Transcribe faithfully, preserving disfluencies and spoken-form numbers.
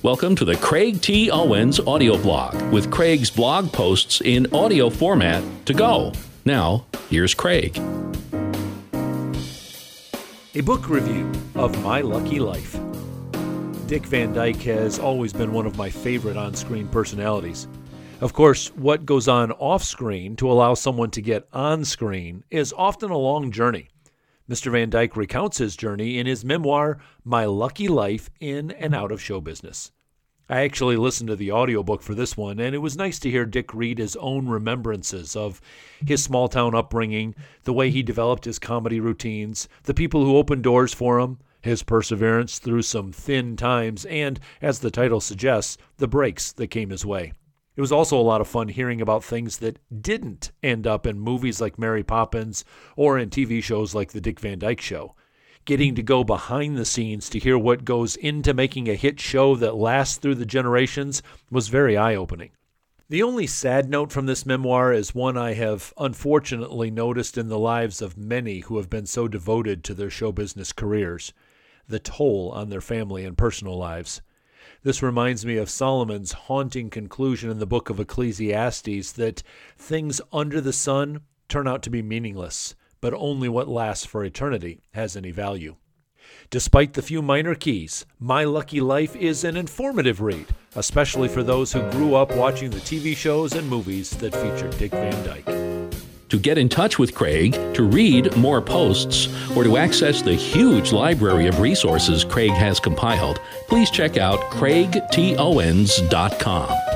Welcome to the Craig T. Owens audio blog with Craig's blog posts in audio format to go. Now, here's Craig. A book review of My Lucky Life. Dick Van Dyke has always been one of my favorite on-screen personalities. Of course, what goes on off-screen to allow someone to get on-screen is often a long journey. Mister Van Dyke recounts his journey in his memoir, My Lucky Life in and Out of Show Business. I actually listened to the audiobook for this one, and it was nice to hear Dick read his own remembrances of his small-town upbringing, the way he developed his comedy routines, the people who opened doors for him, his perseverance through some thin times, and, as the title suggests, the breaks that came his way. It was also a lot of fun hearing about things that didn't end up in movies like Mary Poppins or in T V shows like The Dick Van Dyke Show. Getting to go behind the scenes to hear what goes into making a hit show that lasts through the generations was very eye-opening. The only sad note from this memoir is one I have unfortunately noticed in the lives of many who have been so devoted to their show business careers: the toll on their family and personal lives. This reminds me of Solomon's haunting conclusion in the book of Ecclesiastes that things under the sun turn out to be meaningless, but only what lasts for eternity has any value. Despite the few minor keys, My Lucky Life is an informative read, especially for those who grew up watching the T V shows and movies that featured Dick Van Dyke. To get in touch with Craig, to read more posts, or to access the huge library of resources Craig has compiled, please check out craig t owens dot com.